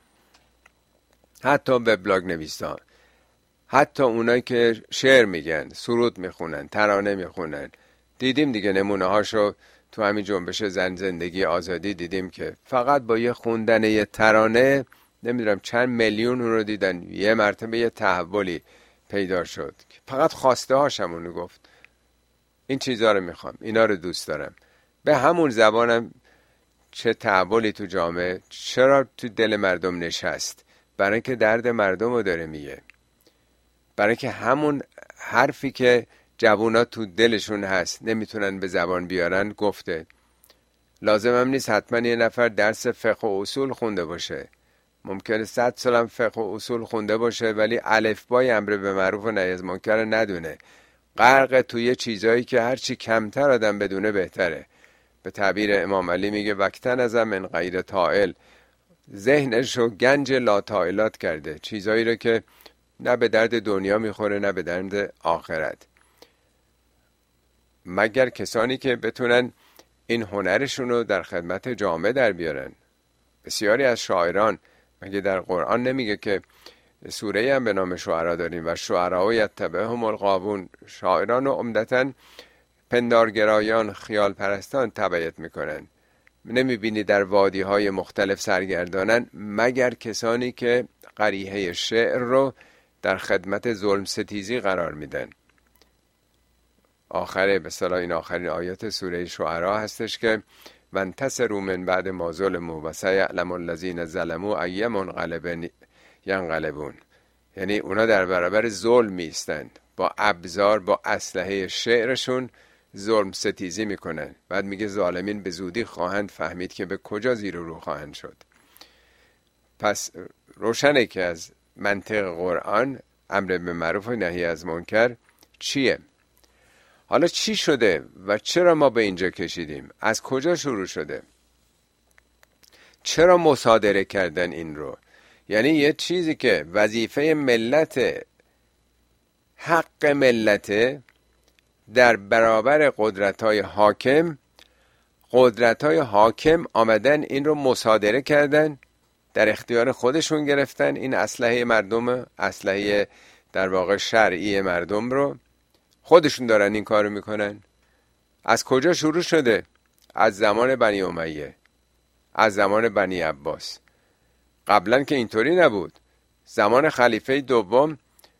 حتی وبلاگ نویسان، حتی اونایی که شعر میگن، سرود میخونن، ترانه میخونن، دیدیم دیگه نمونه هاشو تو همین جنبش زن زندگی آزادی دیدیم که فقط با یه خوندن یه ترانه نمیدونم چند میلیون رو دیدن، یه مرتبه یه تحولی پیدا شد. فقط خواسته هاشمونو گفت این چیزا رو میخوام، اینا رو دوست دارم. به همون زبانم چه تحولی تو جامعه، چرا تو دل مردم نشست؟ برای اینکه درد مردم رو داره میگه، برای اینکه همون حرفی که جوونا تو دلشون هست نمیتونن به زبان بیارن گفته. لازم هم نیست حتما یه نفر درس فقه و اصول خونده باشه، ممکنه صد سالم فقه و اصول خونده باشه ولی الفبای امر به معروف و نهی از منکر ندونه، غرق توی چیزایی که هرچی کمتر آدم بدونه بهتره. به تعبیر امام علی میگه وقتن از من غیر طائل، ذهنشو گنج لا طائلات کرده، چیزایی رو که نه به درد دنیا میخوره نه به درد آخرت. مگر کسانی که بتونن این هنرشون رو در خدمت جامعه در بیارن. بسیاری از شاعران، مگه در قرآن نمیگه که سوره هم به نام شعرا داریم و شعرا یتبعهم الغاوون، شاعران و عمدتاً پندارگرایان، خیال پرستان تبعیت میکنن. نمیبینی در وادی های مختلف سرگردانن مگر کسانی که قریحه شعر رو در خدمت ظلم ستیزی قرار میدن. آخره به اصطلاح این آخرین آیات سوره شعرا هستش که وانتصروا من بعد ما ظلموا و سیعلم الذین ظلموا ای منقلب ینقلبون. یعنی اونا در برابر ظلم میستند، با ابزار، با اسلحه شعرشون ظلم ستیزی میکنن. بعد میگه ظالمین به زودی خواهند فهمید که به کجا زیر و رو خواهند شد. پس روشنه که از منطق قرآن امر به معروف و نهی از منکر چیه؟ حالا چی شده و چرا ما به اینجا کشیدیم؟ از کجا شروع شده؟ چرا مصادره کردن این رو؟ یعنی یه چیزی که وظیفه ملت، حق ملت، در برابر قدرت‌های حاکم، قدرت‌های حاکم آمدن این رو مصادره کردن، در اختیار خودشون گرفتن این اسلحه مردم، اسلحه در واقع شرعی مردم رو خودشون دارن این کارو میکنن. از کجا شروع شده؟ از زمان بنی امیه، از زمان بنی عباس. قبلا که اینطوری نبود. زمان خلیفه دوم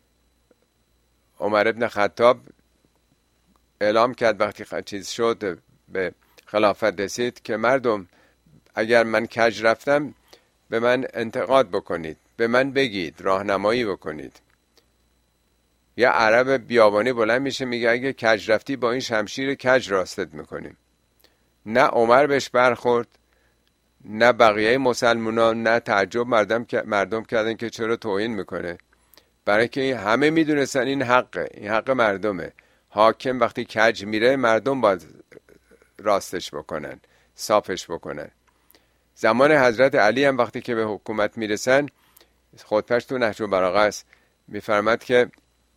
عمر ابن خطاب اعلام کرد وقتی چیز شد، به خلافت رسید، که مردم اگر من کج رفتم به من انتقاد بکنید، به من بگید، راهنمایی بکنید. یا عرب بیابانی بلند میشه میگه اگه کج رفتی با این شمشیر کج راستت میکنیم. نه عمر بهش برخورد، نه بقیه مسلمانان، نه تعجب مردم مردم کردن که چرا توهین میکنه. برای که همه میدونستن این حقه، این حق مردمه. حاکم وقتی کج میره مردم باید راستش بکنن، صافش بکنن. زمان حضرت علی هم وقتی که به حکومت میرسن، خودپش تو نهج البلاغه است، میفرماد که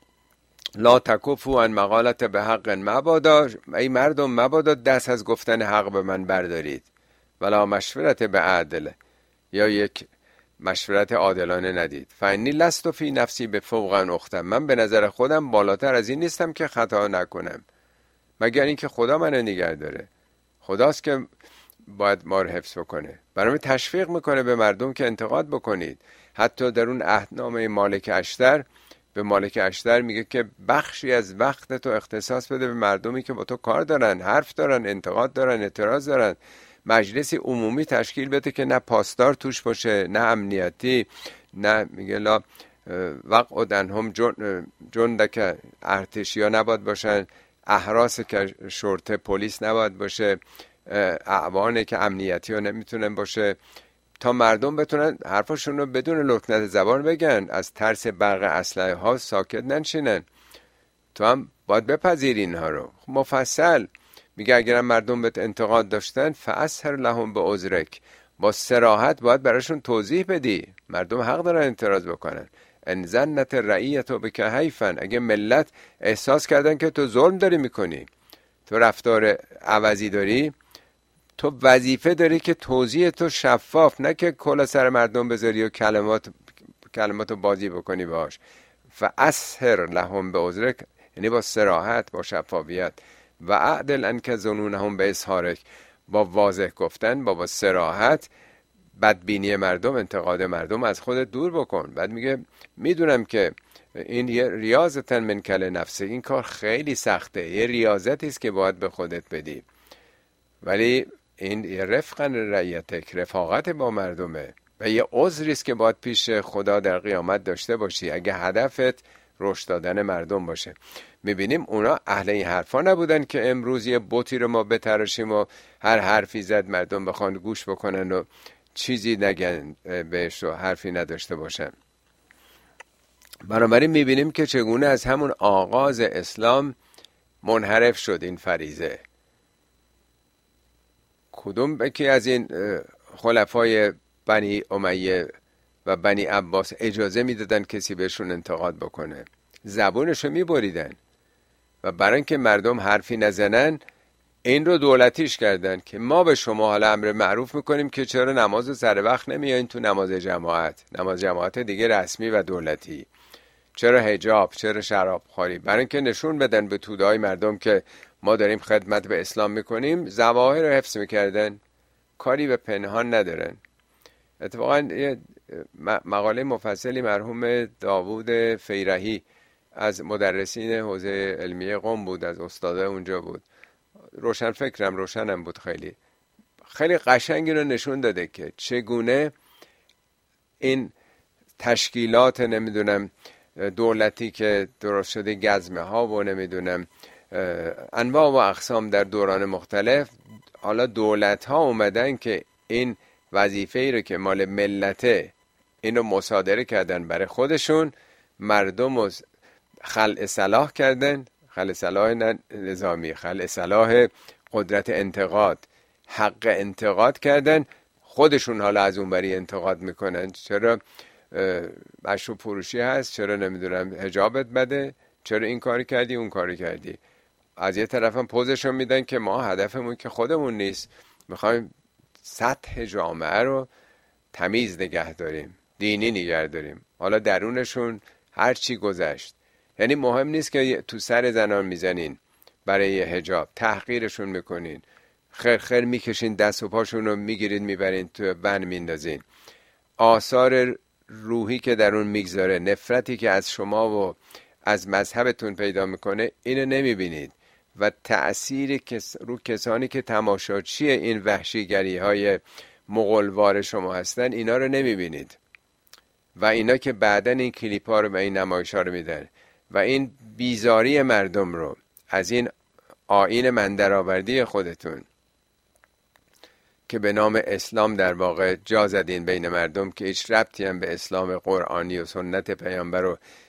لا تکفوا عن مقالت به حق مبادا، ای مردم مبادا دست از گفتن حق به من بردارید، ولا مشورت به عدل، یا یک مشورت عادلانه ندید. فانی لست فی نفسی به فوق اختم، من به نظر خودم بالاتر از این نیستم که خطا نکنم، مگر اینکه خدا منو نگه داره. خداست که باید ما رو حفظ بکنه. برای تشویق میکنه به مردم که انتقاد بکنید. حتی در اون عهدنامه مالک اشتر به مالک اشتر میگه که بخشی از وقت تو اختصاص بده به مردمی که با تو کار دارن، حرف دارن، انتقاد دارن، اعتراض دارن. مجلسی عمومی تشکیل بده که نه پاسدار توش باشه، نه امنیتی، نه میگه لا وقع دنهم جن جندک ارتشی ها نباید باشن، احراس که شرطه پلیس نباید باشه، اعوانه که امنیتی ها نمیتونن باشه، تا مردم بتونن حرفاشون رو بدون لکنت زبان بگن، از ترس برق اسلحه ها ساکت ننشینن. تو هم باید بپذیری اینها رو. مفصل میگه اگرم مردم بهت انتقاد داشتن فاسهر لهم به عذرک، با صراحت باید براشون توضیح بدی. مردم حق دارن اعتراض بکنن. ان ظنت رعیت بک حیفا، اگه ملت احساس کردن که تو ظلم داری میکنی، تو رفتار عوضی داری، تو وظیفه داری که توضیح تو شفاف، نه که کلا سر مردم بذاری و کلمات کلماتو بازی بکنی باش. فاسهر لهم به عذرک، یعنی با صراحت، با شفافیت. و اعدل انک ظنونهم به اظهارک، با واضح گفتن، با با صراحت بدبینی مردم، انتقاد مردم از خودت دور بکن. بعد میگه میدونم که این یه ریاضتن من کل نفسه، این کار خیلی سخته، یه ریاضتی است که باید به خودت بدی، ولی این یه رفقن رعیتک، رفاقت با مردمه و یه عذری است که باید پیش خدا در قیامت داشته باشی اگه هدفت رشد دادن مردم باشه. میبینیم اونا اهل این حرفا نبودن که امروز یه بوتی رو ما بتراشیم و هر حرفی زد مردم بخوان گوش بکنن و چیزی نگن بهش و حرفی نداشته باشن. بنابراین میبینیم که چگونه از همون آغاز اسلام منحرف شد این فریضه. کدوم بکی از این خلفای بنی امیه و بنی عباس اجازه میدادن کسی بهشون انتقاد بکنه؟ زبونشو میبریدن و برای اینکه مردم حرفی نزنن این رو دولتیش کردن که ما به شما حالا امر معروف میکنیم که چرا نماز سر وقت نمیایین تو نماز جماعت، نماز جماعت دیگه رسمی و دولتی، چرا حجاب، چرا شراب خوری، برای اینکه نشون بدن به توده‌های مردم که ما داریم خدمت به اسلام میکنیم. ظواهر رو حفظ میکردن، کاری به پنهان ندارن. اتفاقا یه مقاله مفصلی مرحوم داوود فیرحی از مدرسین حوزه علمیه قم بود، از استاده اونجا بود، روشن فکرم روشنم بود، خیلی خیلی قشنگی رو نشون داده که چگونه این تشکیلات نمیدونم دولتی که درست شده، گزمه ها و نمیدونم انواع و اقسام در دوران مختلف، حالا دولت ها اومدن که این وظیفه ای رو که مال ملته این رو مصادره کردن برای خودشون، مردم رو خلع صلاح کردن، خلع صلاح نظامی، خلع صلاح قدرت انتقاد، حق انتقاد کردن، خودشون حالا از اون بری انتقاد میکنن. چرا مشروب فروشی هست، چرا نمیدونم حجابت بده، چرا این کاری کردی اون کاری کردی. از یه طرف هم پوزشون میدن که ما هدفمون که خودمون نیست، میخوایم سطح جامعه رو تمیز نگه داریم، دینی نگه داریم. حالا درونشون هر چی گذشت، یعنی مهم نیست که تو سر زنان میزنین برای حجاب، تحقیرشون میکنین، خیر خیر میکشین، دست و پاشون رو میگیرین میبرین تو ون میندازین. آثار روحی که در اون میگذاره، نفرتی که از شما و از مذهبتون پیدا میکنه، اینو نمیبینید و تأثیر کس رو کسانی که تماشاچی این وحشیگری های مغولوار شما هستن، اینا رو نمیبینید و اینا که بعدن این کلیپ ها رو و این نمایش ها رو میدن و این بیزاری مردم رو از این آیین من درآوردی خودتون که به نام اسلام در واقع جا زدین بین مردم که هیچ ربطی هم به اسلام قرآنی و سنت پیامبر و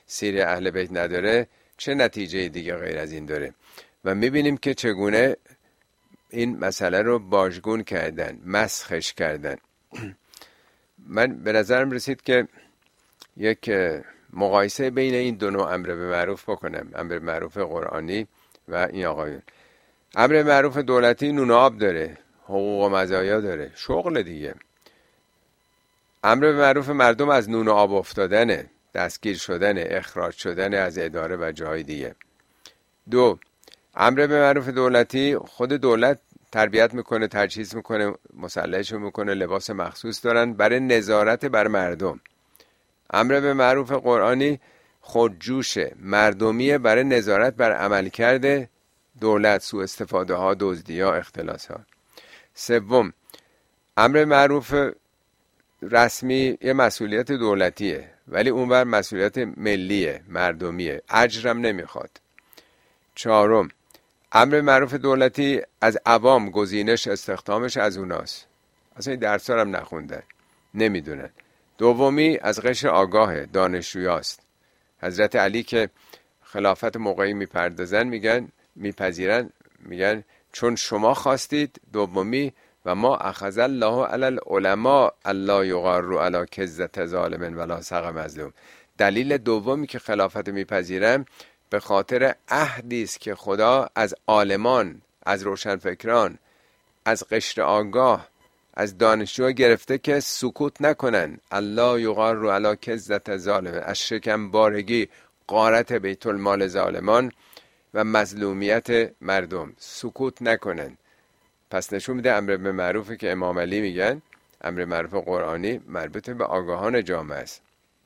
سیر اهل بیت نداره چه نتیجه دیگه غیر از این داره؟ و میبینیم که چگونه این مسئله رو باژگون کردن، مسخش کردن. من به نظرم رسید که یک مقایسه بین این دو نوع امر به معروف بکنم، امر معروف قرآنی و این آقایون. امر معروف دولتی نون آب داره، حقوق و مزایا داره، شغل دیگه. امر به معروف مردم از نون و آب افتادنه، دستگیر شدن، اخراج شدن از اداره و جای دیگه. دو، امر به معروف دولتی خود دولت تربیت میکنه، تجهیز میکنه، مسلحشو میکنه، لباس مخصوص دارن برای نظارت بر مردم. امر به معروف قرآنی خودجوشه، مردمیه، برای نظارت بر عملکرد دولت، سوء استفاده ها، دزدی ها، اختلاس ها. سوم، امر معروف رسمی یه مسئولیت دولتیه، ولی اونور مسئولیت ملیه، مردمیه، اجرم نمیخواد. چهارم، امر معروف دولتی از عوام گزینش استخدامش از اوناست، اصلا این درس هم نخوندن، نمیدونن. دومی از قشر آگاه دانشجویاست. حضرت علی که خلافت موقعی میپردازن میگن میپذیرن، میگن چون شما خواستید. دومی و ما اخذ الله علی العلماء الله یغار علی کذة ظالم ولا سق مظلوم. دلیل دومی که خلافت میپذیرم به خاطر عهدی است که خدا از عالمان، از روشنفکران، از قشر آگاه، از دانشجو گرفته که سکوت نکنن. الله یغار علی کذة ظالم، از شکم بارگی، غارت بیت المال ظالمان و مظلومیت مردم سکوت نکنن. پس نشون میده امر به معروفی که امام علی میگن امر معروف قرآنی مربوط به آگاهان جامعه است.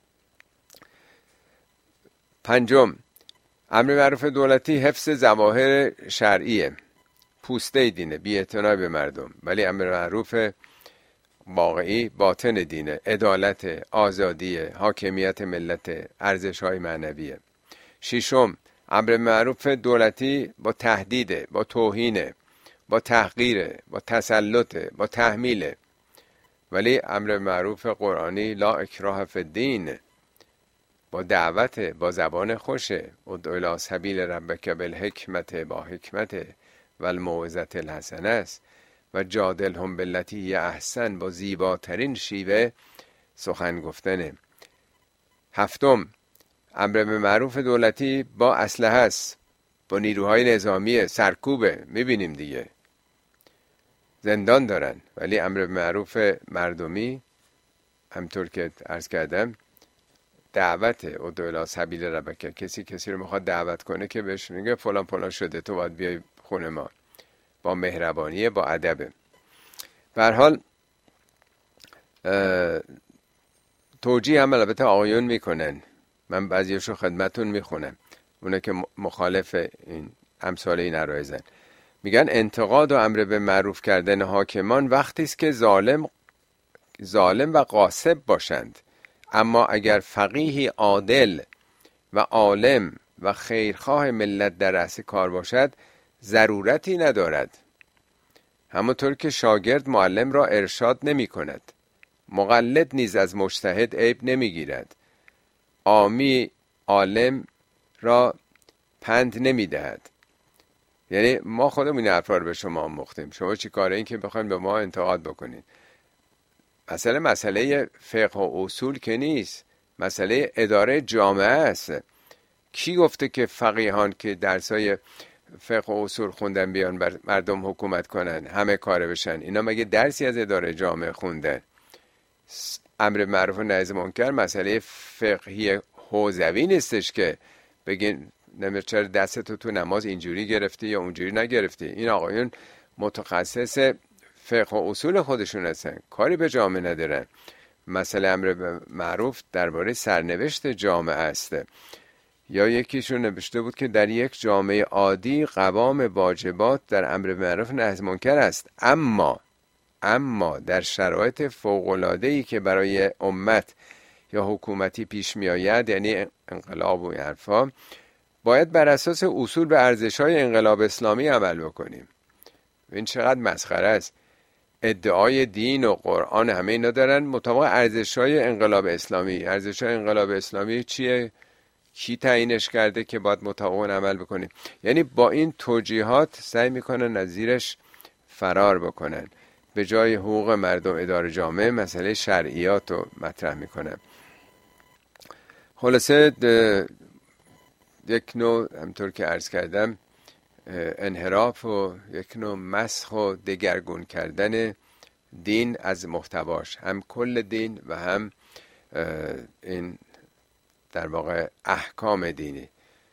پنجم، امر معروف دولتی حفظ ظواهر شرعیه، پوسته دینه، بی اعتنا به مردم. ولی امر معروف واقعی باطن دینه، عدالت، آزادی، حاکمیت ملت، ارزش‌های معنویه. ششم، امر معروف دولتی با تهدیده، با توهینه، با تحقیره، با تسلطه، با تحمیله. ولی امر معروف قرآنی لا اکراه فی الدین، با دعوت، با زبان خوشه. ادع الی سبیل ربک بالحکمت، با حکمت و الموعظة الحسنه است. و جادلهم بالتی هی احسن، با زیباترین شیوه سخن گفتنه. هفتم، امر به معروف دولتی با اسلحه است، با نیروهای نظامی، سرکوبه. میبینیم دیگه زندان دارن. ولی امر به معروف مردمی همطور که عرض کردم دعوت، ادع الی سبیل ربک. کسی کسی رو میخواد دعوت کنه که بهش میگه فلان فلان شده، تو باید بیای خونه ما، با مهربانی، با ادب. به هر حال توجیه هم البته آقایون میکنن، من بعضیشو خدمتون میخونم، اونا که مخالف این امثال این عرایزن. میگن انتقاد و امر به معروف کردن حاکمان وقتی است که ظالم ظالم و غاصب باشند، اما اگر فقیهی عادل و عالم و خیرخواه ملت در رأس کار باشد ضرورتی ندارد. همونطور که شاگرد معلم را ارشاد نمی کند، مقلد نیز از مجتهد عیب نمی گیرد، عامی عالم را پند نمی دهد. یعنی ما خودمون این حرفا رو به شما آموختیم، شما چی کاره این که بخواید به ما انتقاد بکنید؟ مسئله مسئله فقه و اصول که نیست، مسئله اداره جامعه است. کی گفته که فقیهان که درسای فقه و اصول خوندن بیان بر مردم حکومت کنن، همه کاره بشن؟ اینا مگه درسی از اداره جامعه خوندن؟ امر معروف و نهی از منکر مسئله فقهی حوزوی نیستش که بگین نمیشه چرا دستتو تو نماز اینجوری گرفتی یا اونجوری نگرفتی. این آقایون متخصص فقه و اصول خودشون هستن، کاری به جامعه ندارن. مسئله امر معروف درباره سرنوشت جامعه است. یا یکیشون نوشته بود که در یک جامعه عادی قوام واجبات در امر معروف نهی از منکر است، اما اما در شرایط فوق‌العاده‌ای که برای امت یا حکومتی پیش می آید، یعنی انقلاب و این حرفا، باید بر اساس اصول به ارزش‌های انقلاب اسلامی عمل بکنیم. این چقدر مسخره است. ادعای دین و قرآن همه اینا دارن مطابق ارزش‌های انقلاب اسلامی. ارزش‌های انقلاب اسلامی چیه؟ کی تعیینش کرده که باید مطابق عمل بکنیم. یعنی با این توجیهات سعی میکنن از زیرش فرار بکنن، به جای حقوق مردم اداره جامعه مسئله شرعیات رو مطرح میکنن. خلاصه یک نوع همطور که عرض کردم انحراف و یک نوع مسخ و دگرگون کردن دین از محتواش، هم کل دین و هم این در واقع احکام دینی.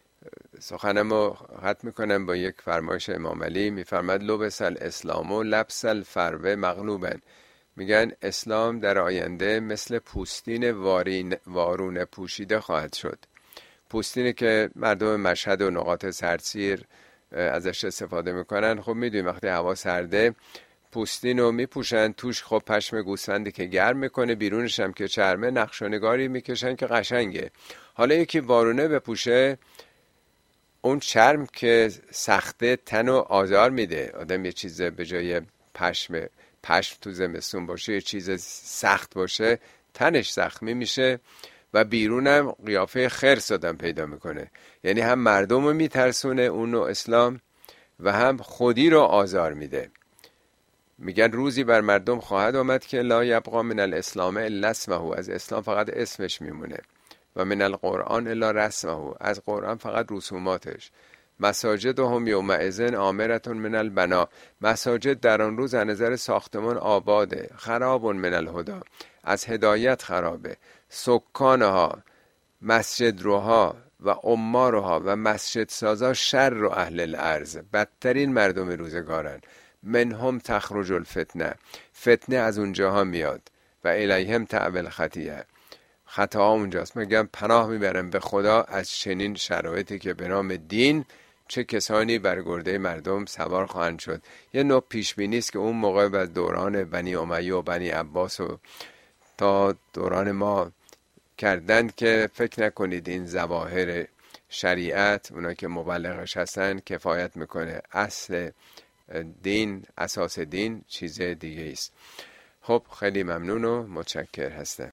سخنمو ختم میکنم با یک فرمایش امام علی، میفرماد لبس الاسلام و لبس الفرو مغلوبن. میگن اسلام در آینده مثل پوستین وارین وارونه پوشیده خواهد شد. پوستینی که مردم مشهد و نقاط سردسیر ازش استفاده میکنن. خب میدونیم وقتی هوا سرده پوستین رو میپوشن، توش خب پشم گوسفندی که گرم میکنه، بیرونش هم که چرمه، نقش و نگاری میکشن که قشنگه. حالا یکی وارونه بپوشه، اون چرم که سخته تن رو آزار میده. آدم یه چیز به جای پشم پشم تو زمستون باشه یه چیز سخت باشه، تنش زخمی میشه و بیرونم قیافه خرس آدم پیدا میکنه. یعنی هم مردم رو میترسونه اون نوع اسلام و هم خودی رو آزار میده. میگن روزی بر مردم خواهد آمد که لا یبقا من الاسلام الا اسمه، از اسلام فقط اسمش میمونه، و من القرآن الا رسمه، از قرآن فقط رسوماتش. مساجدهم یومئذ عامرة من البنا، مساجد در آن روز از نظر ساختمان آباده، خراب من الهدی، از هدایت خرابه. سکانها، مسجد روها و عمارها و مسجد سازا شر و اهل الارض، بدترین مردم روزگارن. منهم تخرج الفتنه، فتنه از اونجاها میاد. و الیهم تعویل خطیه، خطا اونجاست. میگم پناه میبرم به خدا از چنین شرایطی که به نام دین چه کسانی بر گرده مردم سوار خواهند شد. یه نوع پیش بینی است که اون موقع از دوران بنی امیه و بنی عباس و تا دوران ما کردن که فکر نکنید این ظواهر شریعت، اونا که مبلغش هستن، کفایت میکنه. اصل دین، اساس دین چیز دیگه است. خب خیلی ممنون و متشکر هستم.